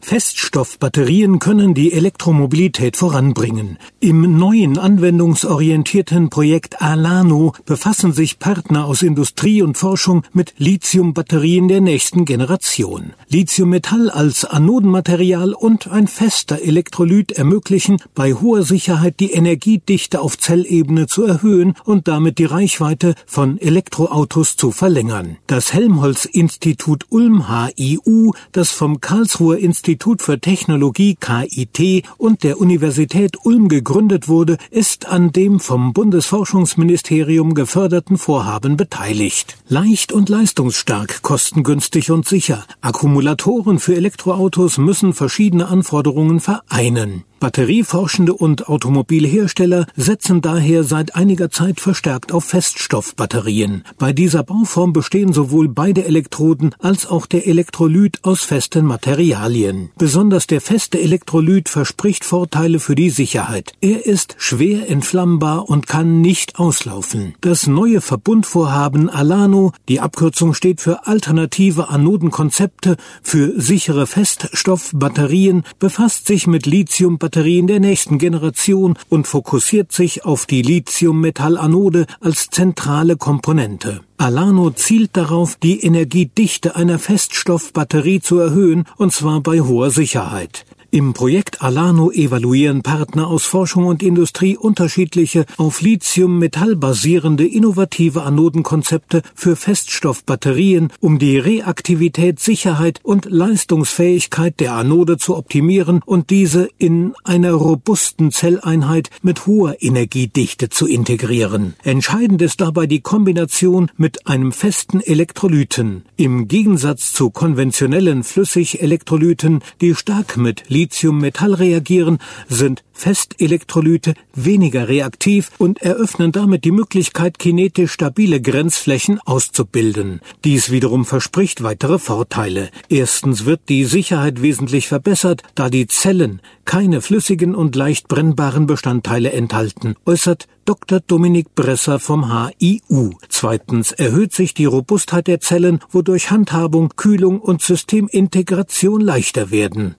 Feststoffbatterien können die Elektromobilität voranbringen. Im neuen anwendungsorientierten Projekt Alano befassen sich Partner aus Industrie und Forschung mit Lithiumbatterien der nächsten Generation. Lithiummetall als Anodenmaterial und ein fester Elektrolyt ermöglichen, bei hoher Sicherheit die Energiedichte auf Zellebene zu erhöhen und damit die Reichweite von Elektroautos zu verlängern. Das Helmholtz-Institut Ulm HIU, das vom Karlsruher Institut für Technologie KIT und der Universität Ulm gegründet wurde, ist an dem vom Bundesforschungsministerium geförderten Vorhaben beteiligt. Leicht und leistungsstark, kostengünstig und sicher. Akkumulatoren für Elektroautos müssen verschiedene Anforderungen vereinen. Batterieforschende und Automobilhersteller setzen daher seit einiger Zeit verstärkt auf Feststoffbatterien. Bei dieser Bauform bestehen sowohl beide Elektroden als auch der Elektrolyt aus festen Materialien. Besonders der feste Elektrolyt verspricht Vorteile für die Sicherheit. Er ist schwer entflammbar und kann nicht auslaufen. Das neue Verbundvorhaben Alano, die Abkürzung steht für alternative Anodenkonzepte für sichere Feststoffbatterien, befasst sich mit Lithiumbatterien der nächsten Generation und fokussiert sich auf die Lithium-Metall-Anode als zentrale Komponente. Alano zielt darauf, die Energiedichte einer Feststoffbatterie zu erhöhen, und zwar bei hoher Sicherheit. Im Projekt Alano evaluieren Partner aus Forschung und Industrie unterschiedliche, auf Lithium-Metall basierende innovative Anodenkonzepte für Feststoffbatterien, um die Reaktivität, Sicherheit und Leistungsfähigkeit der Anode zu optimieren und diese in einer robusten Zelleinheit mit hoher Energiedichte zu integrieren. Entscheidend ist dabei die Kombination mit einem festen Elektrolyten. Im Gegensatz zu konventionellen Flüssigelektrolyten, die stark mit Lithium-Metall reagieren, sind Festelektrolyte weniger reaktiv und eröffnen damit die Möglichkeit, kinetisch stabile Grenzflächen auszubilden. Dies wiederum verspricht weitere Vorteile. Erstens wird die Sicherheit wesentlich verbessert, da die Zellen keine flüssigen und leicht brennbaren Bestandteile enthalten, äußert Dr. Dominik Bresser vom HIU. Zweitens erhöht sich die Robustheit der Zellen, wodurch Handhabung, Kühlung und Systemintegration leichter werden.